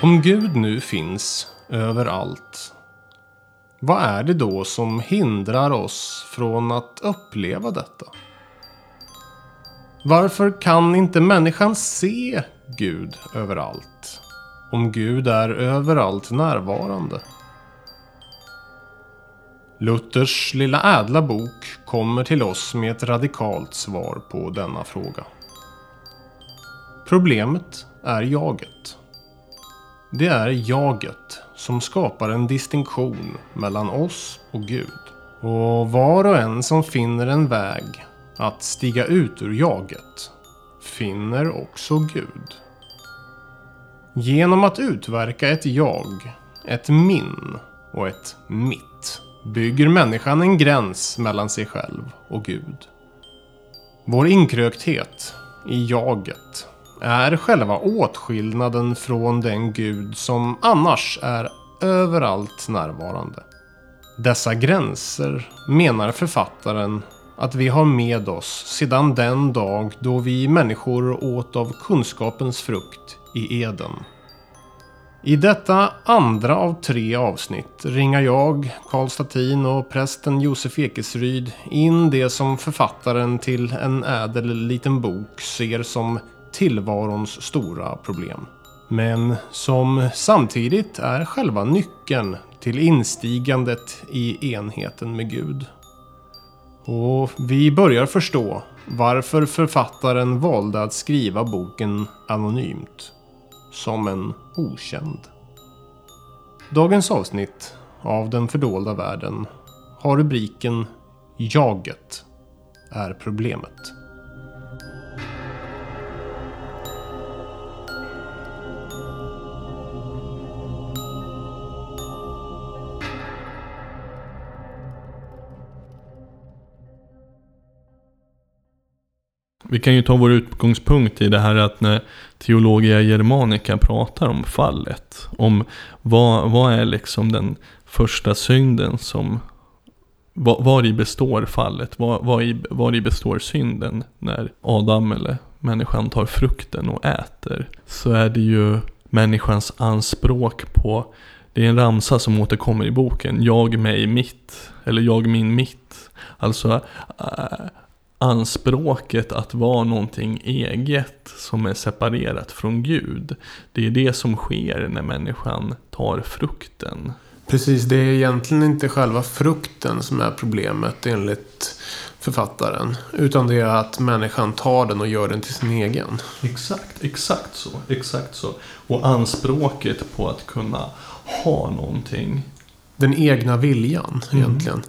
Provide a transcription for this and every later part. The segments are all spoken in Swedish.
Om Gud nu finns överallt, vad är det då som hindrar oss från att uppleva detta? Varför kan inte människan se Gud överallt, om Gud är överallt närvarande? Luthers lilla ädla bok kommer till oss med ett radikalt svar på denna fråga. Problemet är jaget. Det är jaget som skapar en distinktion mellan oss och Gud. Och var och en som finner en väg att stiga ut ur jaget finner också Gud. Genom att utverka ett jag, ett min och ett mitt bygger människan en gräns mellan sig själv och Gud. Vår inkrökthet i jaget är själva åtskillnaden från den Gud som annars är överallt närvarande. Dessa gränser menar författaren att vi har med oss sedan den dag då vi människor åt av kunskapens frukt i Eden. I detta andra av 3 avsnitt ringar jag, Karl Statin och prästen Josef Ekesryd in det som författaren till en ädel liten bok ser som tillvarons stora problem. Men som samtidigt är själva nyckeln till instigandet i enheten med Gud. Och vi börjar förstå varför författaren valde att skriva boken anonymt, som en okänd. Dagens avsnitt av Den fördolda världen har rubriken Jaget är problemet. Vi kan ju ta vår utgångspunkt i det här att när Theologia Germanica pratar om fallet. Om vad är liksom den första synden som... Var i består fallet? Var i består synden när Adam eller människan tar frukten och äter? Så är det ju människans anspråk på... Det är en ramsa som återkommer i boken. Jag, mig, mitt. Eller jag, min, mitt. Alltså... anspråket att vara någonting eget som är separerat från Gud. Det är det som sker när människan tar frukten. Precis, det är egentligen inte själva frukten som är problemet enligt författaren. Utan det är att människan tar den och gör den till sin egen. Exakt så. Och anspråket på att kunna ha någonting. Den egna viljan egentligen.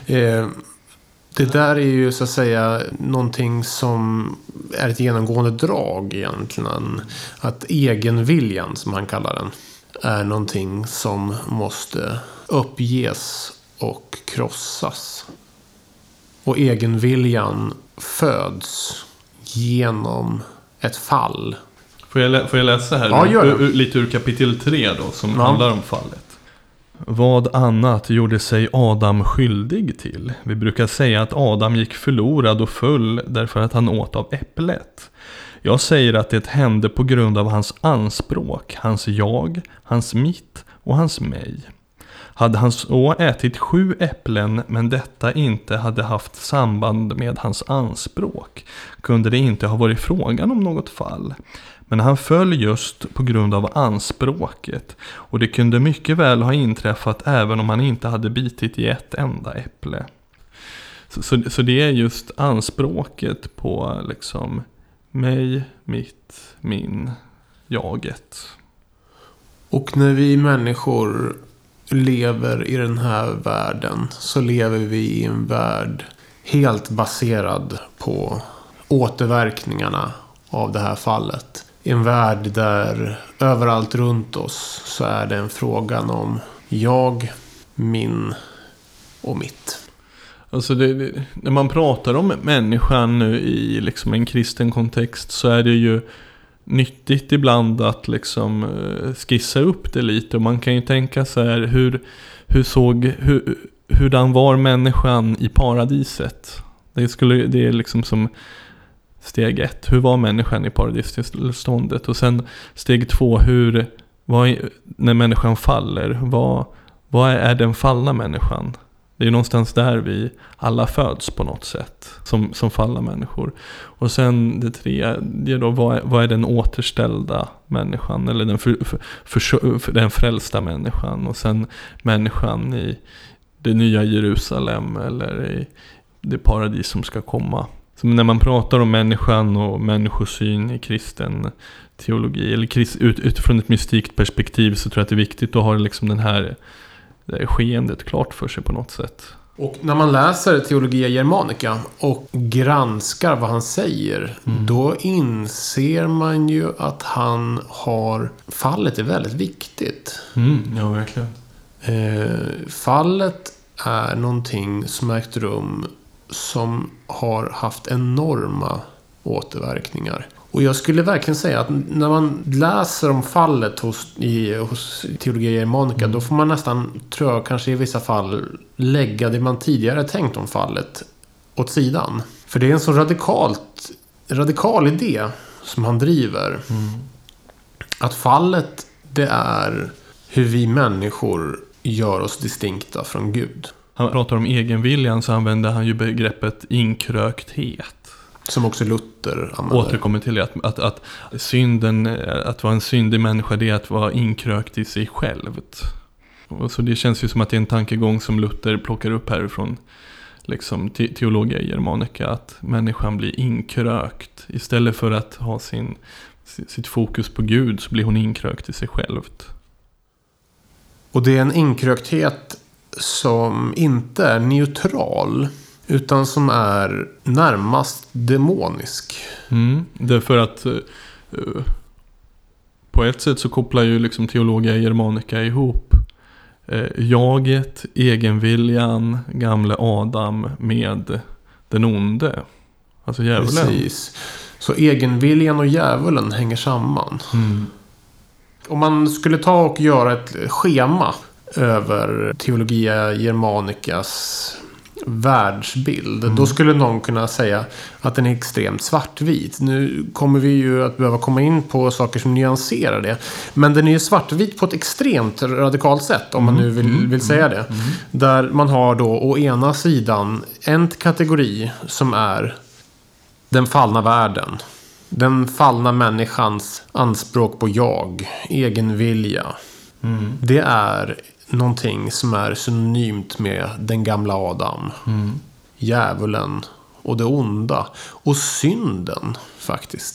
Det där är ju så att säga någonting som är ett genomgående drag egentligen. Att egenviljan, som han kallar den, är någonting som måste uppges och krossas. Och egenviljan föds genom ett fall. Får jag läsa här? Ja, lite ur kapitel 3 då, som handlar om fallet. Vad annat gjorde sig Adam skyldig till? Vi brukar säga att Adam gick förlorad och full därför att han åt av äpplet. Jag säger att det hände på grund av hans anspråk, hans jag, hans mitt och hans mig. Hade han så ätit 7 äpplen men detta inte hade haft samband med hans anspråk kunde det inte ha varit frågan om något fall. Men han föll just på grund av anspråket och det kunde mycket väl ha inträffat även om han inte hade bitit i ett enda äpple. Så det är just anspråket på liksom mig, mitt, min, jaget. Och när vi människor lever i den här världen så lever vi i en värld helt baserad på återverkningarna av det här fallet. I en värld där överallt runt oss så är det en frågan om jag, min och mitt. Alltså när man pratar om människan nu i liksom en kristen kontext så är det ju nyttigt ibland att liksom skissa upp det lite. Och man kan ju tänka så här, hurdan var människan i paradiset? Det är liksom som steg 1. Hur var människan i paradistillståndet? Och sen steg 2, hur när människan faller, vad är den fallna människan? Det är någonstans där vi alla föds på något sätt som fallna människor. Och sen det tredje då, vad är den återställda människan? Eller den frälsta människan. Och sen människan i det nya Jerusalem eller i det paradis som ska komma. Så när man pratar om människan och människosyn i kristen teologi eller utifrån ett mystikt perspektiv, så tror jag att det är viktigt att ha liksom det här skeendet klart för sig på något sätt. Och när man läser Theologia Germanica och granskar vad han säger, då inser man ju att fallet är väldigt viktigt. Ja, verkligen. Fallet är någonting som ägt rum som har haft enorma återverkningar. Och jag skulle verkligen säga att när man läser om fallet hos Theologia Germanica, då får man nästan, tror jag, kanske i vissa fall lägga det man tidigare tänkt om fallet åt sidan. För det är en så radikal idé som han driver. Att fallet, det är hur vi människor gör oss distinkta från Gud. Han pratar om egenviljan, så använder han ju begreppet inkrökthet. Som också Luther använder. Återkommer till att synden, att vara en syndig människa, det är att vara inkrökt i sig självt. Och så det känns ju som att det är en tankegång som Luther plockar upp härifrån liksom Theologia Germanica, att människan blir inkrökt. Istället för att ha sitt fokus på Gud, så blir hon inkrökt i sig självt. Och det är en inkrökthet som inte är neutral, utan som är närmast demonisk. Därför att på ett sätt så kopplar ju liksom Theologia Germanica ihop jaget, egenviljan, gamle Adam med den onde. Alltså djävulen. Precis. Så egenviljan och djävulen hänger samman. Om man skulle ta och göra ett schema över Theologia Germanicas världsbild, då skulle någon kunna säga att den är extremt svartvit. Nu kommer vi ju att behöva komma in på saker som nyanserar det. Men den är ju svartvit på ett extremt radikalt sätt, om man nu vill säga det. Där man har då å ena sidan en kategori som är den fallna världen. Den fallna människans anspråk på jag, egen vilja. Det är någonting som är synonymt med den gamla Adam, djävulen och det onda och synden faktiskt.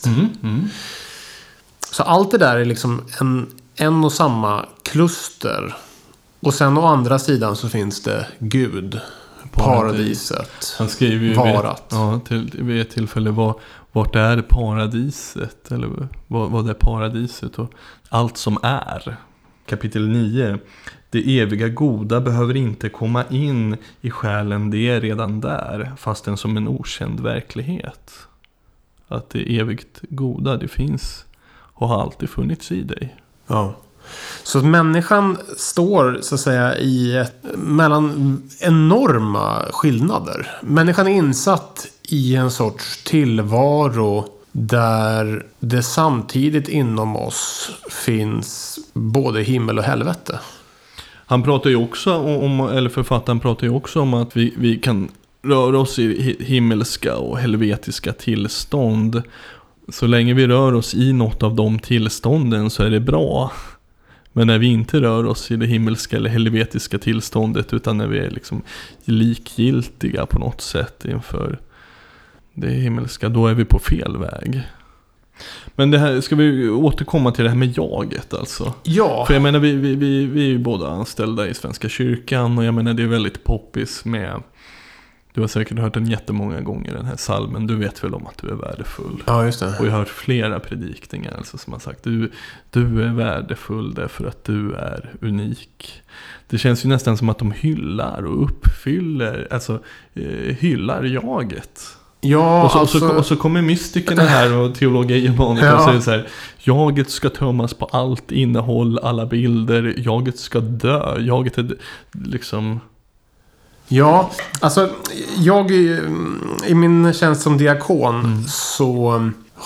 Så allt det där är liksom en och samma kluster. Och sen å andra sidan så finns det Gud, paradiset. Han skriver ju vid ett tillfälle vart är paradiset, eller vad är paradiset och allt som är. Kapitel 9. Det eviga goda behöver inte komma in i själen, det är redan där, fastän som en okänd verklighet. Att det evigt goda, det finns och har alltid funnits i dig. Ja. Så att människan står så att säga mellan enorma skillnader. Människan är insatt i en sorts tillvaro där det samtidigt inom oss finns både himmel och helvete. Han pratar ju också eller författaren pratar ju också om att vi kan röra oss i himmelska och helvetiska tillstånd. Så länge vi rör oss i något av de tillstånden så är det bra. Men när vi inte rör oss i det himmelska eller helvetiska tillståndet, utan när vi är liksom likgiltiga på något sätt inför det himmelska, då är vi på fel väg. Men det här, ska vi återkomma till det här med jaget alltså? Ja. För jag menar, vi är ju båda anställda i Svenska kyrkan, och jag menar det är väldigt poppis med, du har säkert hört den jättemånga gånger, den här salmen, du vet väl om att du är värdefull. Ja, just det. Och jag har hört flera predikningar alltså, som har sagt, du är värdefull därför att du är unik. Det känns ju nästan som att de hyllar och uppfyller, alltså hyllar jaget. Ja, och så kommer mystikerna här och Theologia Germanica och säger så här: jaget ska tömmas på allt innehåll, alla bilder, jaget ska dö, jaget är liksom... Ja, alltså jag i min tjänst som diakon så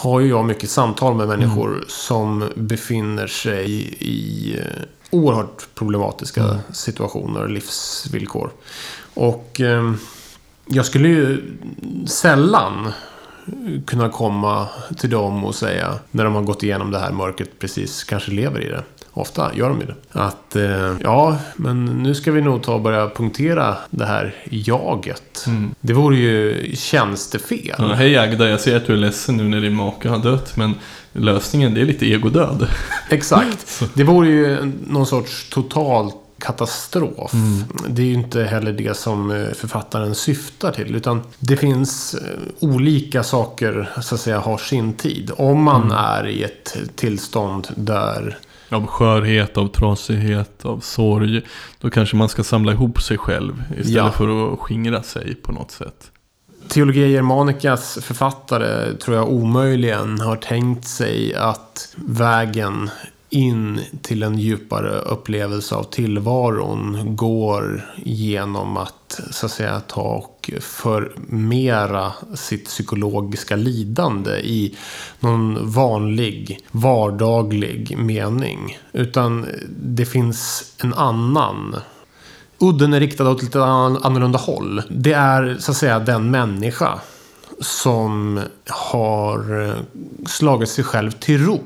har ju jag mycket samtal med människor som befinner sig i oerhört problematiska situationer och livsvillkor. Och jag skulle ju sällan kunna komma till dem och säga, när de har gått igenom det här mörkret, precis kanske lever i det. Ofta gör de ju det. Att ja, men nu ska vi nog ta och börja punktera det här jaget. Det vore ju tjänstefel. Ja, hej Agda, jag ser att du är ledsen nu när din make har dött, men lösningen, det är lite egodöd. Exakt. Det vore ju någon sorts total katastrof. Det är ju inte heller det som författaren syftar till, utan det finns olika saker, så att säga, har sin tid. Om man är i ett tillstånd där av skörhet, av trasighet, av sorg, då kanske man ska samla ihop sig själv istället för att skingra sig på något sätt. Teologia Germanicas författare tror jag omöjligen har tänkt sig att vägen in till en djupare upplevelse av tillvaron går genom att, så att säga, ta och förmera sitt psykologiska lidande i någon vanlig, vardaglig mening. Utan det finns en annan. Udden är riktad åt lite annorlunda håll. Det är, så att säga, den människa som har slagit sig själv till ro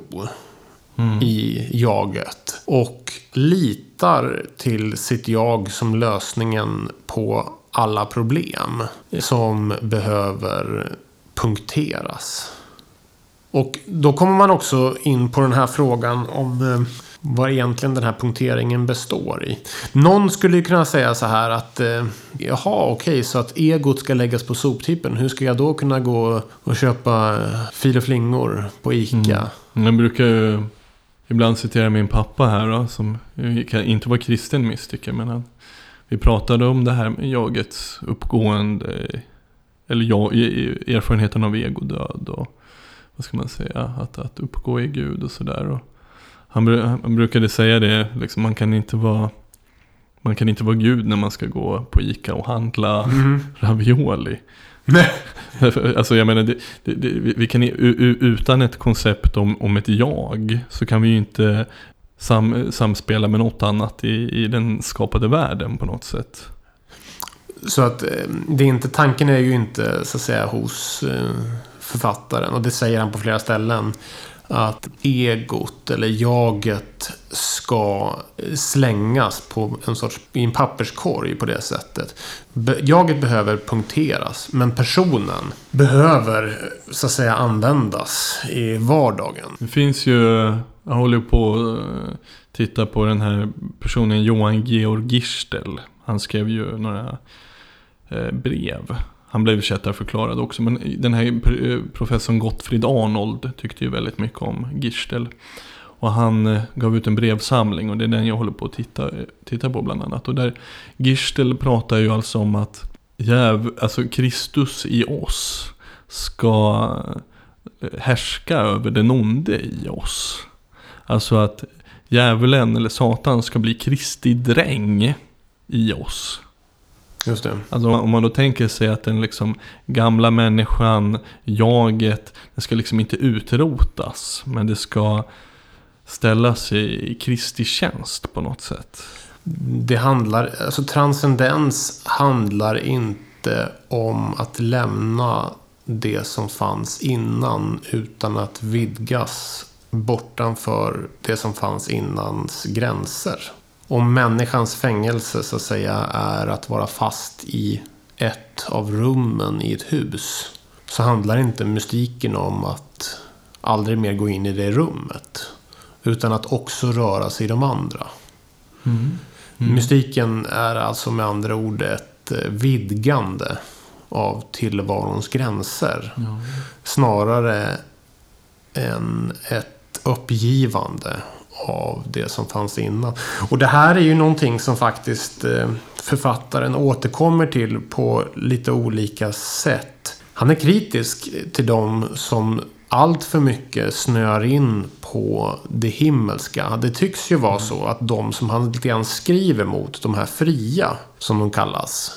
i jaget och litar till sitt jag som lösningen på alla problem som behöver punkteras. Och då kommer man också in på den här frågan om vad egentligen den här punkteringen består i. Någon skulle ju kunna säga så här att jaha, okej, så att egot ska läggas på soptippen. Hur ska jag då kunna gå och köpa fil och flingor på Ica? Jag brukar ju ibland citera min pappa här då, som inte var kristen mystiker, men vi pratade om det här med jagets uppgående, eller erfarenheten av egodöd och vad ska man säga, att uppgå i Gud och sådär. Och han brukade säga det, liksom, man kan inte vara Gud när man ska gå på Ica och handla ravioli. Nej. Alltså jag menar, vi kan utan ett koncept om ett jag, så kan vi ju inte samspela med något annat i den skapade världen på något sätt. Så att tanken är ju inte, så att säga, hos författaren, och det säger han på flera ställen, att egot eller jaget ska slängas på i en papperskorg på det sättet. Jaget behöver punkteras, men personen behöver, så att säga, användas i vardagen. Det finns ju, jag håller på att titta på den här personen Johan Georg Girstel. Han skrev ju några brev. Han blev kättarförklarad också, men den här professorn Gottfrid Arnold tyckte ju väldigt mycket om Girstel. Och han gav ut en brevsamling, och det är den jag håller på att titta på bland annat. Och där Girstel pratar ju alltså om att alltså Kristus i oss ska härska över den onde i oss. Alltså att djävulen eller Satan ska bli Kristi dräng i oss. Just det. Alltså om man då tänker sig att den liksom gamla människan, jaget, det ska liksom inte utrotas, men det ska ställas i Kristi tjänst på något sätt. Det handlar, alltså transcendens handlar inte om att lämna det som fanns innan, utan att vidgas bortanför det som fanns innans gränser. Om människans fängelse, så att säga, är att vara fast i ett av rummen i ett hus, så handlar inte mystiken om att aldrig mer gå in i det rummet, utan att också röra sig i de andra. Mystiken är alltså med andra ord ett vidgande av tillvarons gränser, snarare än ett uppgivande av det som fanns innan. Och det här är ju någonting som faktiskt författaren återkommer till på lite olika sätt. Han är kritisk till dem som allt för mycket snör in på det himmelska. Det tycks ju vara så att de som han lite grann skriver mot, de här fria som de kallas,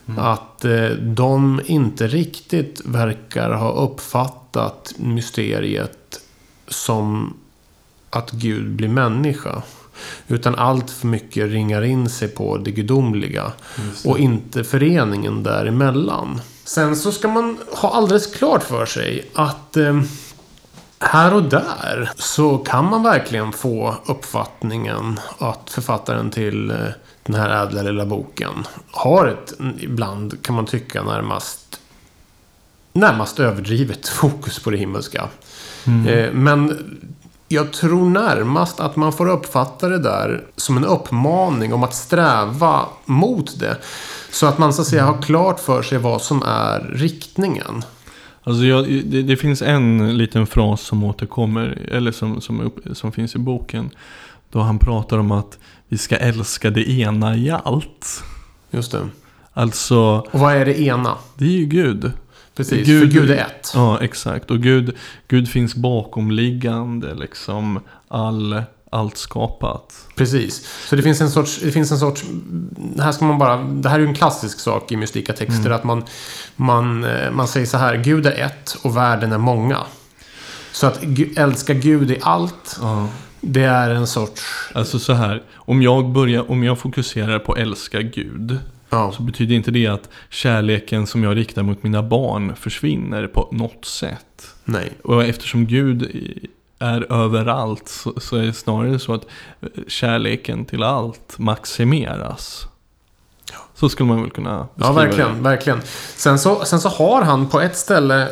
Att de inte riktigt verkar ha uppfattat mysteriet som att Gud blir människa. Utan allt för mycket ringar in sig på det gudomliga. Och inte föreningen däremellan. Sen så ska man ha alldeles klart för sig att här och där så kan man verkligen få uppfattningen att författaren till den här ädla lilla boken har ett, ibland kan man tycka närmast överdrivet fokus på det himmelska. Men jag tror närmast att man får uppfatta det där som en uppmaning om att sträva mot det. Så att man så att säga har klart för sig vad som är riktningen. Alltså det finns en liten fras som återkommer, eller som finns i boken. Då han pratar om att vi ska älska det ena i allt. Just det. Alltså, och vad är det ena? Det är ju Gud. Precis, för Gud är ett. Ja, exakt. Och Gud finns bakomliggande, liksom allt skapat. Precis. Så det finns en sorts det här är ju en klassisk sak i mystika texter, att man säger så här: Gud är ett och världen är många. Så att älska Gud i allt, det är en sorts... Alltså så här, om jag fokuserar på älska Gud, så betyder inte det att kärleken som jag riktar mot mina barn försvinner på något sätt. Nej. Och eftersom Gud är överallt så är det snarare så att kärleken till allt maximeras. Så skulle man väl kunna beskriva det. Verkligen. Sen så har han på ett ställe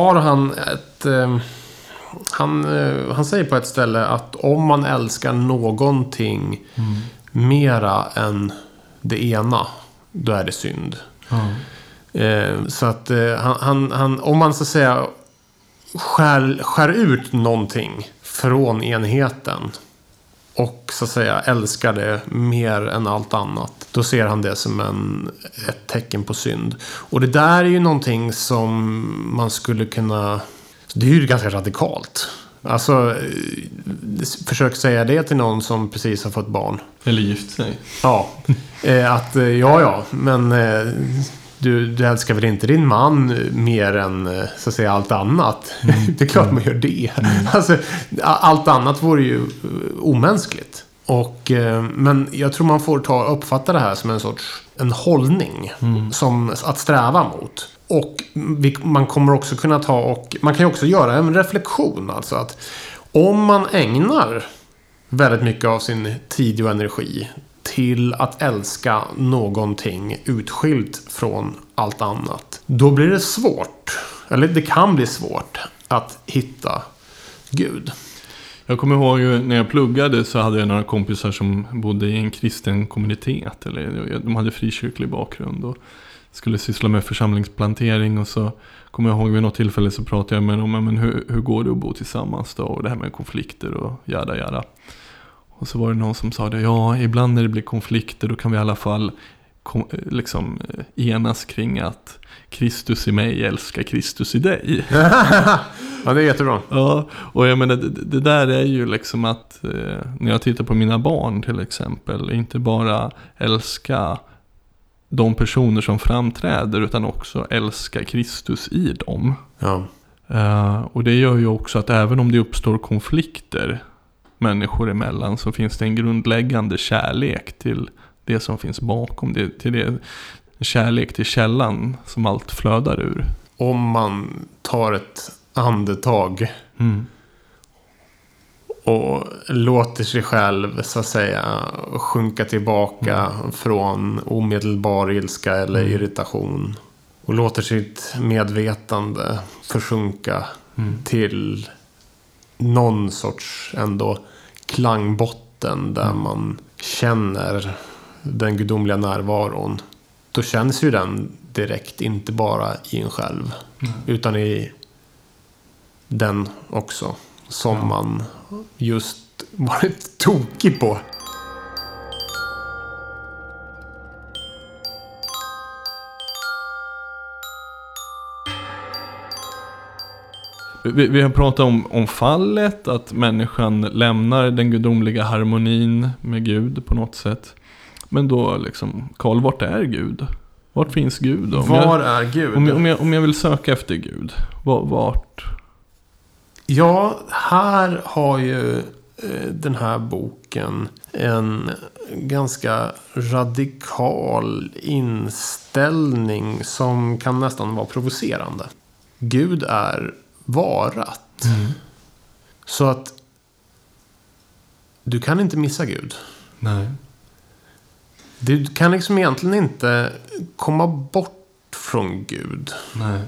han säger på ett ställe att om man älskar någonting mera än det ena, då är det synd. Så att om man så att säga skär ut någonting från enheten och så att säga älskar det mer än allt annat, då ser han det som ett tecken på synd. Och det där är ju någonting som man skulle kunna... Det är ju ganska radikalt. Alltså, försök säga det till någon som precis har fått barn. Eller gift sig. Ja, men du älskar väl inte din man mer än så att säga allt annat. Det är klart man gör det. Alltså, allt annat vore ju omänskligt. Men jag tror man får uppfatta det här som en hållning som att sträva mot. Och man kommer också kunna man kan ju också göra en reflektion, alltså att om man ägnar väldigt mycket av sin tid och energi till att älska någonting utskilt från allt annat, då blir det svårt, eller det kan bli svårt att hitta Gud. Jag kommer ihåg när jag pluggade så hade jag några kompisar som bodde i en kristen kommunitet, eller de hade frikyrklig bakgrund och skulle syssla med församlingsplantering, och så kommer jag ihåg vid något tillfälle så pratade jag med dem om hur går det att bo tillsammans då, och det här med konflikter och jada. Och så var det någon som sa det: ja, ibland när det blir konflikter då kan vi i alla fall enas kring att Kristus i mig älskar Kristus i dig. Ja, det är jättebra. Ja, och jag menar det där är ju liksom att när jag tittar på mina barn till exempel, inte bara älska de personer som framträder utan också älska Kristus i dem. Ja. Och det gör ju också att även om det uppstår konflikter människor emellan, så finns det en grundläggande kärlek till det som finns bakom det, till det, kärlek till källan som allt flödar ur. Om man tar ett andetag och låter sig själv så att säga sjunka tillbaka från omedelbar ilska eller irritation, och låter sitt medvetande försjunka till någon sorts ändå klangbotten där man känner den gudomliga närvaron, då känns ju den direkt, inte bara i en själv utan i den också som man just varit tokig på. Vi har pratat om fallet, att människan lämnar den gudomliga harmonin med Gud på något sätt. Men då liksom, Karl, vart är Gud? Vart finns Gud då? Var är Gud? Om jag vill söka efter Gud, vart? Ja, här har ju den här boken en ganska radikal inställning som kan nästan vara provocerande. Gud är varat. Så att du kan inte missa Gud. Nej. Du kan liksom egentligen inte komma bort från Gud. Nej.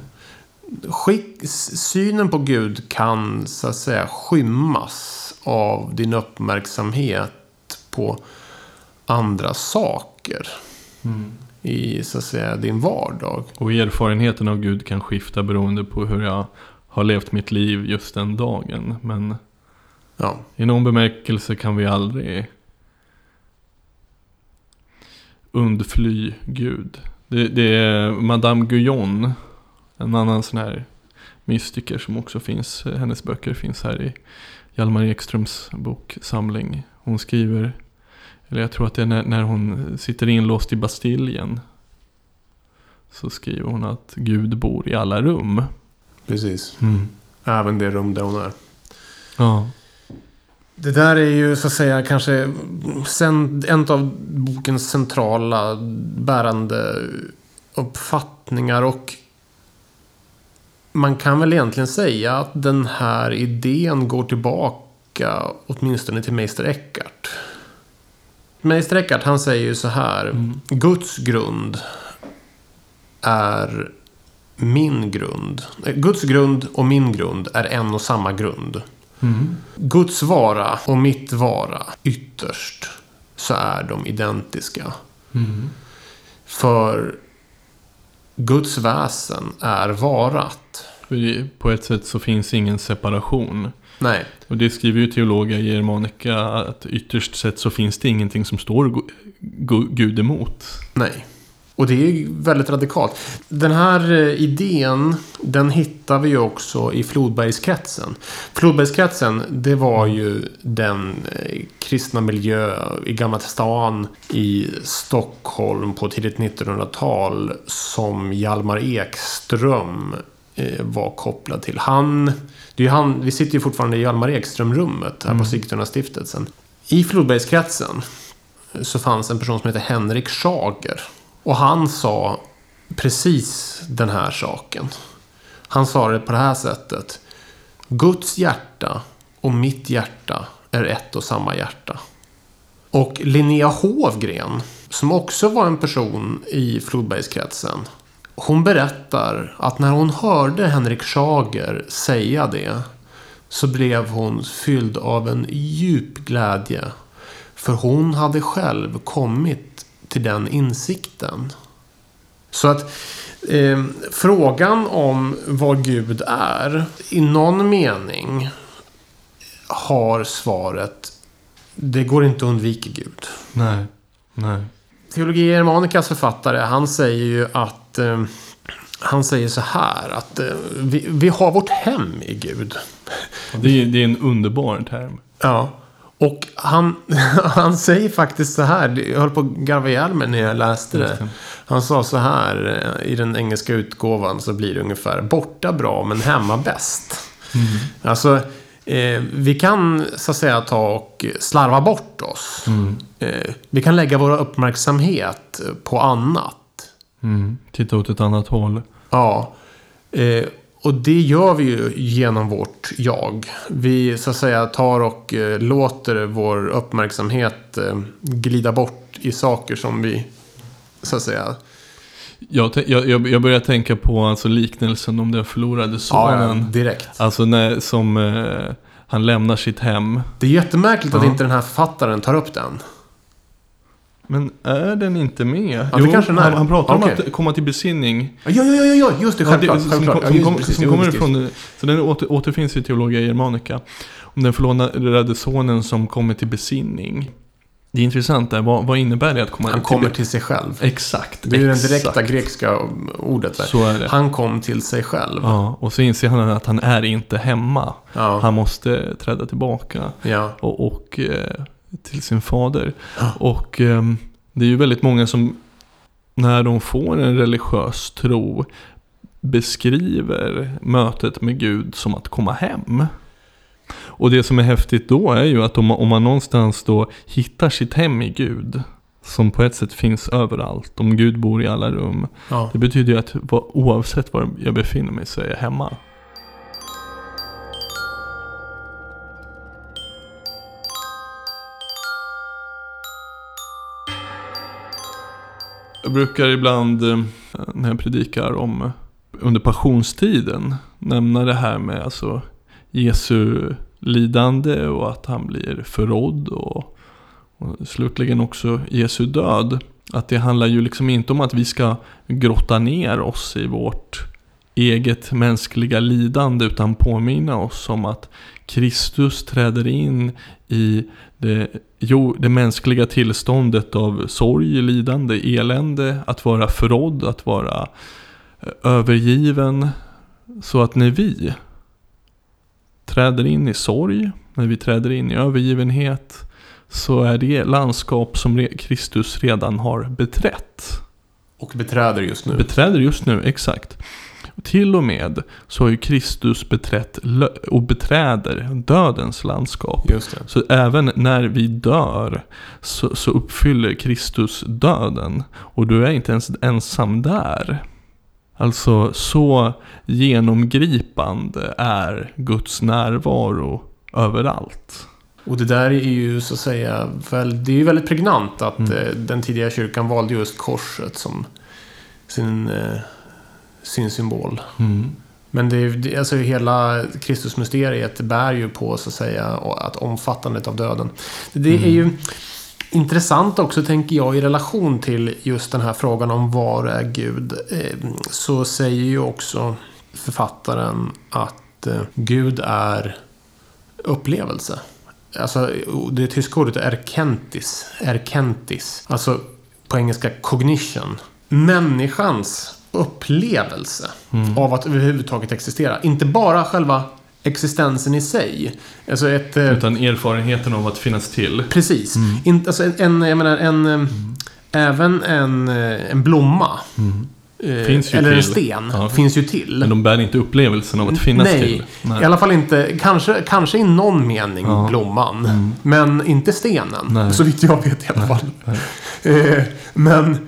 Synen på Gud kan så att säga skymmas av din uppmärksamhet på andra saker i så att säga din vardag. Och erfarenheten av Gud kan skifta beroende på hur jag har levt mitt liv just den dagen. Men i någon bemärkelse kan vi aldrig undfly Gud. Det är Madame Guyon, en annan sån här mystiker som också finns. Hennes böcker finns här i Hjalmar Ekströms boksamling. Hon skriver, eller jag tror att det är när hon sitter inlåst i Bastiljen, så skriver hon att Gud bor i alla rum. Precis. Även det rum där hon är. Ja. Det där är ju så att säga kanske en av bokens centrala bärande uppfattningar, och man kan väl egentligen säga att den här idén går tillbaka åtminstone till Meister Eckhart. Meister Eckhart, han säger ju så här: Guds grund är min grund. Guds grund och min grund är en och samma grund. Guds vara och mitt vara, ytterst så är de identiska. För Guds väsen är varat. På ett sätt så finns ingen separation. Nej. Och det skriver ju teologa Germanica, att ytterst sett så finns det ingenting som står Gud emot. Nej. Och det är ju väldigt radikalt. Den här idén, den hittar vi ju också i Flodbergskretsen. Flodbergskretsen, det var ju den kristna miljö i Gamla stan i Stockholm på tidigt 1900-tal som Hjalmar Ekström var kopplad till. Vi sitter ju fortfarande i Hjalmar Ekström-rummet här på Sigtuna-stiftelsen. I Flodbergskretsen så fanns en person som heter Henrik Schager. Och han sa precis den här saken. Han sa det på det här sättet: Guds hjärta och mitt hjärta är ett och samma hjärta. Och Linnea Hovgren, som också var en person i Flodbergskretsen, hon berättar att när hon hörde Henrik Schager säga det, så blev hon fylld av en djup glädje. För hon hade själv kommit till den insikten. Så att frågan om vad Gud är, i någon mening har svaret: det går inte att undvika Gud. Nej. Teologia Germanicas författare, han säger ju att han säger så här att vi har vårt hem i Gud. Det är en underbar term. Ja. Och han säger faktiskt så här, jag höll på att garva ihjäl mig när jag läste det. Han sa så här, i den engelska utgåvan så blir det ungefär: borta bra men hemma bäst. Alltså, vi kan så att säga ta och slarva bort oss. Vi kan lägga vår uppmärksamhet på annat. Titta åt ett annat håll. Ja, och det gör vi ju genom vårt jag. Vi så att säga tar och låter vår uppmärksamhet glida bort i saker som vi så att säga... Jag börjar tänka på alltså liknelsen om den förlorade sonen. Ja, direkt. Alltså han lämnar sitt hem. Det är jättemärkligt att inte den här författaren tar upp den. Men är den inte med? Ja, det kanske den är. Han pratar om att komma till besinning. Ja, just det, självklart. Så den återfinns i Teologia Germanica. Om den förlorade sonen som kommer till besinning. Det är intressant där. Vad innebär det att komma Han kommer till sig själv. Exakt. Det är ju den direkta grekiska ordet där. Så är det. Han kom till sig själv. Ja, och så inser han att han är inte hemma. Ja. Han måste träda tillbaka. Ja. Och till sin fader. Och det är ju väldigt många som när de får en religiös tro, beskriver mötet med Gud som att komma hem. Och det som är häftigt då är ju att om man någonstans då hittar sitt hem i Gud, som på ett sätt finns överallt, om Gud bor i alla rum, det betyder ju att oavsett var jag befinner mig så är jag hemma. Jag brukar ibland när jag predikar om under passionstiden nämna det här med alltså Jesu lidande och att han blir förrådd och slutligen också Jesu död. Att det handlar ju liksom inte om att vi ska grotta ner oss i vårt eget mänskliga lidande, utan påminna oss om att Kristus träder in i det mänskliga tillståndet av sorg, lidande, elände, att vara förrådd, att vara övergiven, så att när vi träder in i sorg, när vi träder in i övergivenhet, så är det landskap som Kristus redan har beträtt. Och beträder just nu. Beträder just nu, exakt. Till och med så har ju Kristus beträtt och beträder dödens landskap. Just det. Så även när vi dör så uppfyller Kristus döden. Och du är inte ens ensam där. Alltså så genomgripande är Guds närvaro överallt. Och det där är ju så att säga, det är ju väldigt pregnant att den tidiga kyrkan valde just korset som sin symbol. Men det alltså hela Kristusmysteriet bär ju på så att säga att omfattandet av döden. Det är ju intressant också, tänker jag, i relation till just den här frågan om var är Gud. Så säger ju också författaren att Gud är upplevelse. Alltså det tyska ordet erkentis. Alltså på engelska cognition. Människans upplevelse av att överhuvudtaget existera. Inte bara själva existensen i sig. Alltså utan erfarenheten av att finnas till. Precis. Alltså även en blomma finns ju eller till. en sten finns ju till. Men de bär inte upplevelsen av att finnas till. Nej, i alla fall inte. Kanske i någon mening blomman. Men inte stenen. Nej. Så vitt jag vet i alla fall. Men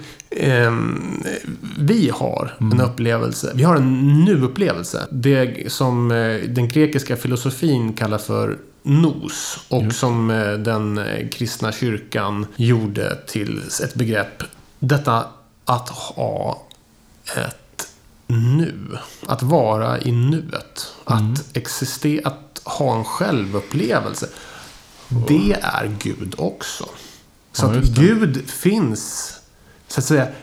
vi har en upplevelse. Vi har en nu-upplevelse. Det som den grekiska filosofin kallar för nous. Och som den kristna kyrkan gjorde till ett begrepp. Detta att ha ett nu. Att vara i nuet. Att existera. Att ha en självupplevelse. Det är Gud också. Så att Gud finns, så att säga,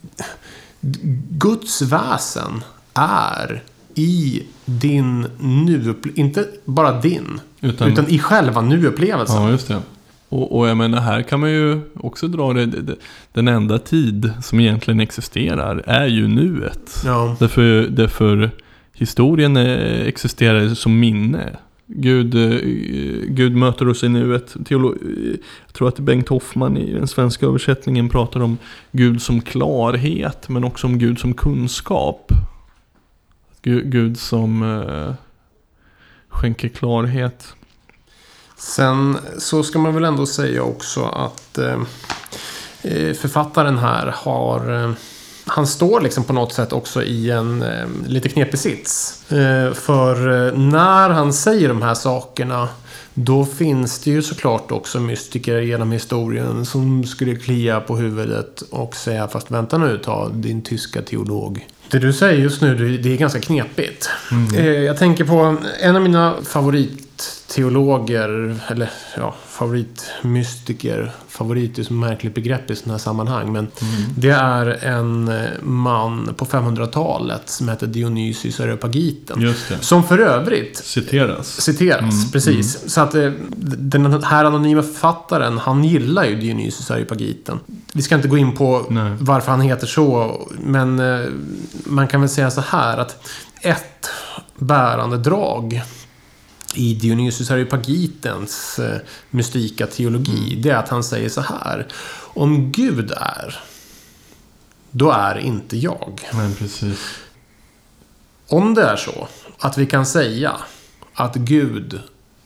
Guds väsen är i din inte bara din, utan i själva nuupplevelsen. Ja, just det. Och jag menar, här kan man ju också dra den enda tid som egentligen existerar är ju nuet. Ja. Därför historien existerar som minne. Gud möter oss i nuet. Jag tror att Bengt Hoffman i den svenska översättningen pratar om Gud som klarhet, men också om Gud som kunskap. Gud som skänker klarhet. Sen så ska man väl ändå säga också att författaren här han står liksom på något sätt också i en lite knepig sits. För när han säger de här sakerna, då finns det ju såklart också mystiker genom historien som skulle klia på huvudet och säga, fast vänta nu, ta din tyska teolog. Det du säger just nu, det är ganska knepigt. Jag tänker på en av mina favoritteologer, eller favoritmystiker. Favorit är ett märkligt begrepp i sådana här sammanhang, men det är en man på 500-talet som heter Dionysius Areopagiten. Som för övrigt citeras, precis. Så att den här anonyma författaren, han gillar ju Dionysius Areopagiten. Vi ska inte gå in på varför han heter så, men man kan väl säga så här att ett bärande drag i Dionysius Areopagitens mystika teologi, det är att han säger så här: om Gud är då är inte jag. Men precis. Om det är så att vi kan säga att Gud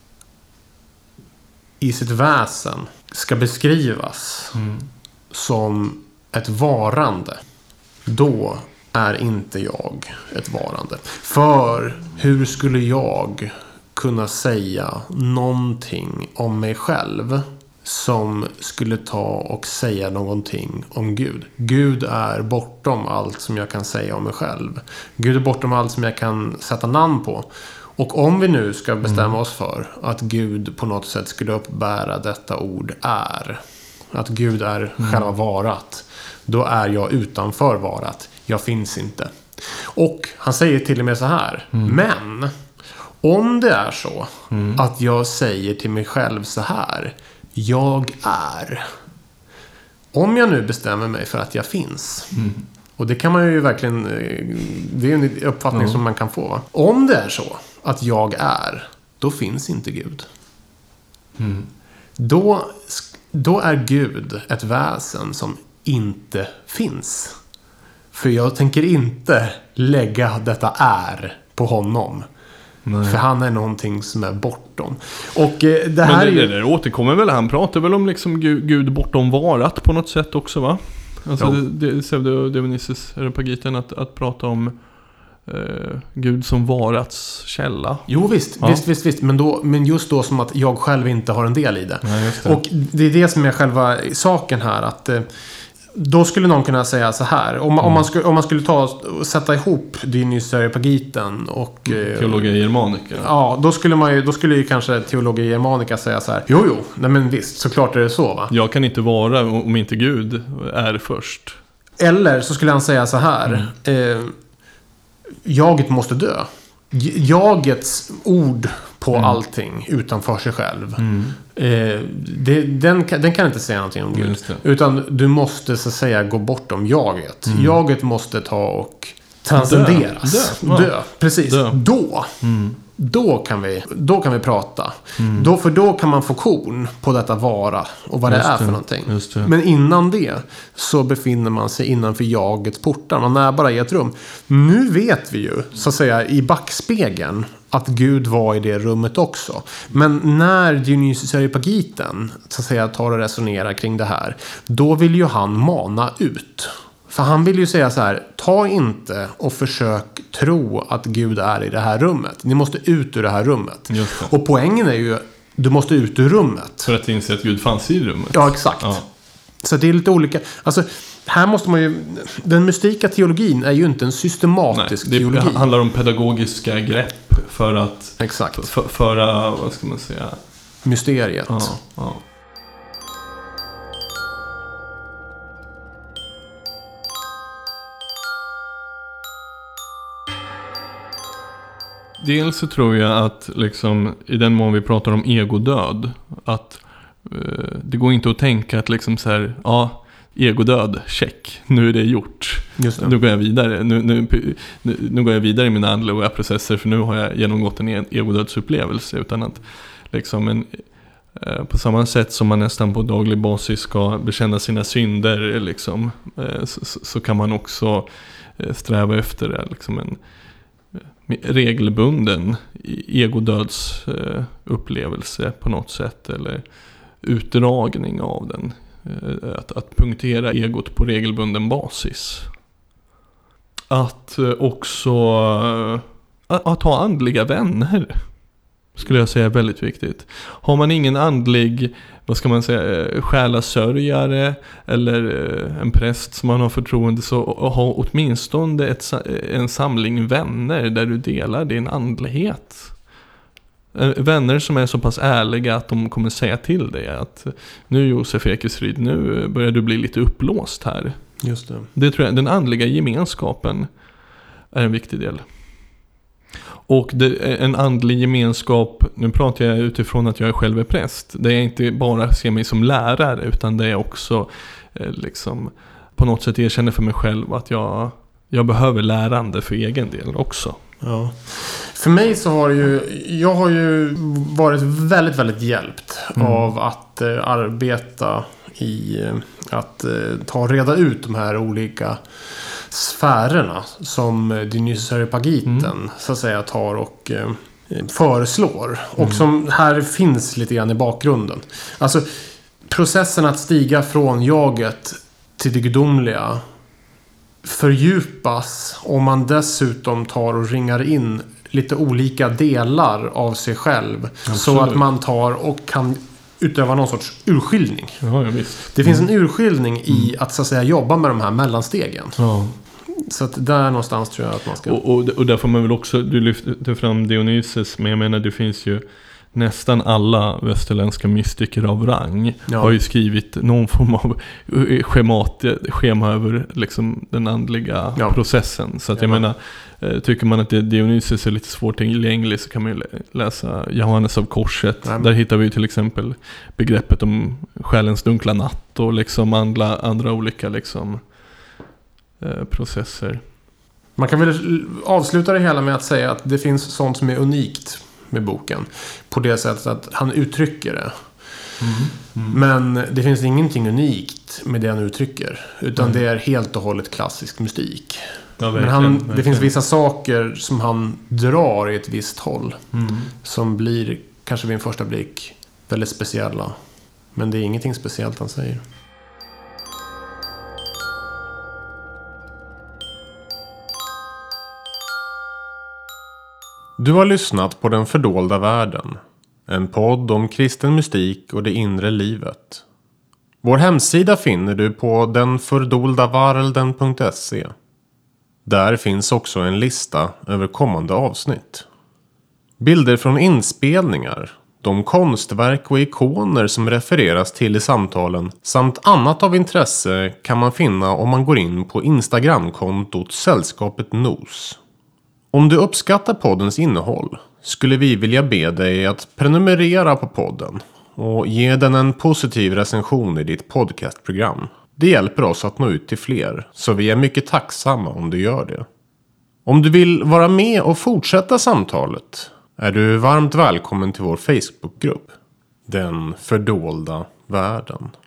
i sitt väsen ska beskrivas som ett varande, då är inte jag ett varande. För hur skulle jag kunna säga någonting om mig själv som skulle ta och säga någonting om Gud? Gud är bortom allt som jag kan säga om mig själv. Gud är bortom allt som jag kan sätta namn på. Och om vi nu ska bestämma oss för att Gud på något sätt skulle uppbära detta ord är, att Gud är själva varat, då är jag utanför varat. Jag finns inte. Och han säger till och med så här. Men om det är så att jag säger till mig själv så här: jag är. Om jag nu bestämmer mig för att jag finns. Och det kan man ju verkligen, det är en uppfattning som man kan få. Va? Om det är så att jag är, då finns inte Gud. Då är Gud ett väsen som inte finns. För jag tänker inte lägga detta är på honom. Nej. För han är någonting som är bortom. Och det här men det återkommer väl. Han pratar väl om liksom Gud bortom varat på något sätt också, va? Alltså det pseudo-Dionysius Areopagiten att prata om Gud som varats källa. Jo visst. Men just då som att jag själv inte har en del i det. Ja, just det. Och det är det som är själva saken här, att då skulle någon kunna säga så här. Om man skulle ta och sätta ihop Dionysius Areopagiten och Teologia Germanica. Ja, då skulle ju kanske Teologia Germanica säga så här. Jo, nej men visst, såklart är det så, va? Jag kan inte vara om inte Gud är först. Eller så skulle han säga så här. Jaget måste dö. Jagets ord på allting utanför sig själv. Den kan inte säga någonting om Gud. Utan du måste så att säga gå bortom jaget. Jaget måste ta och transcenderas. Dö. Precis. Dö. Då kan vi prata. Då kan man få korn på detta vara och vad det är för någonting. Men innan det så befinner man sig innanför jagets portar. Man är bara i ett rum. Nu vet vi ju så att säga i backspegeln att Gud var i det rummet också. Men när Dionysius Areopagiten så att säga tar och resonerar kring det här, då vill ju han mana ut. För han vill ju säga så här: ta inte och försök tro att Gud är i det här rummet. Ni måste ut ur det här rummet. Och poängen är ju, du måste ut ur rummet. För att inse att Gud fanns i rummet. Ja, exakt. Ja. Så det är lite olika. Alltså, här måste man ju... Den mystika teologin är ju inte en systematisk teologi. Det handlar om pedagogiska grepp för att... Exakt. Föra, vad ska man säga? Mysteriet. Ja. Dels så tror jag att liksom, i den mån vi pratar om egodöd, att det går inte att tänka att liksom så här, egodöd, check, nu är det gjort. Just det. Nu går jag vidare. Nu går jag vidare i mina andliga processer, för nu har jag genomgått en egodödsupplevelse. Utan att liksom på samma sätt som man nästan på daglig basis ska bekänna sina synder liksom, så kan man också sträva efter liksom en regelbunden egodödsupplevelse på något sätt, eller utdragning av den, att punktera egot på regelbunden basis, att också att ha andliga vänner skulle jag säga är väldigt viktigt. Har man ingen andlig, vad ska man säga, själasörjare eller en präst som man har förtroende, så ha åtminstone en samling vänner där du delar din andlighet. Vänner som är så pass ärliga att de kommer säga till dig att nu Josef Ekesryd, nu börjar du bli lite upplåst här. Just det. Det tror jag, den andliga gemenskapen är en viktig del. Och en andlig gemenskap, nu pratar jag utifrån att jag själv är präst, där jag inte bara ser mig som lärare, utan där jag också liksom på något sätt erkänner för mig själv att jag behöver lärande för egen del också. Ja. För mig så har jag har ju varit väldigt, väldigt hjälpt av att arbeta i att reda ut de här olika sfärerna som Dionysius Areopagiten så att säga tar och föreslår. Och som här finns lite grann i bakgrunden. Alltså processen att stiga från jaget till det gudomliga fördjupas om man dessutom tar och ringar in lite olika delar av sig själv. Absolut. Så att man tar och kan utöva någon sorts urskiljning. Ja, visst. Det finns en urskiljning i att så att säga jobba med de här mellanstegen. Ja. Så att där någonstans tror jag att man ska... Och där får man väl också, du lyfter fram Dionysius, men jag menar det finns ju nästan alla västerländska mystiker av rang har ju skrivit någon form av schema över liksom den andliga processen. Så att jag menar, tycker man att Dionysius är lite svårt tillgänglig så kan man ju läsa Johannes av Korset. Där hittar vi ju till exempel begreppet om själens dunkla natt och liksom andra olika liksom processer. Man kan väl avsluta det hela med att säga att det finns sånt som är unikt med boken. På det sättet att han uttrycker det. Men det finns ingenting unikt med det han uttrycker. Utan det är helt och hållet klassisk mystik. Ja, men det finns vissa saker som han drar i ett visst håll. Som blir kanske vid en första blick väldigt speciella. Men det är ingenting speciellt han säger. Du har lyssnat på Den fördolda världen. En podd om kristen mystik och det inre livet. Vår hemsida finner du på denfördoldavarelden.se. Där finns också en lista över kommande avsnitt. Bilder från inspelningar, de konstverk och ikoner som refereras till i samtalen samt annat av intresse kan man finna om man går in på Instagramkontot Sällskapet Nos. Om du uppskattar poddens innehåll skulle vi vilja be dig att prenumerera på podden och ge den en positiv recension i ditt podcastprogram. Det hjälper oss att nå ut till fler, så vi är mycket tacksamma om du gör det. Om du vill vara med och fortsätta samtalet är du varmt välkommen till vår Facebookgrupp, Den fördolda världen.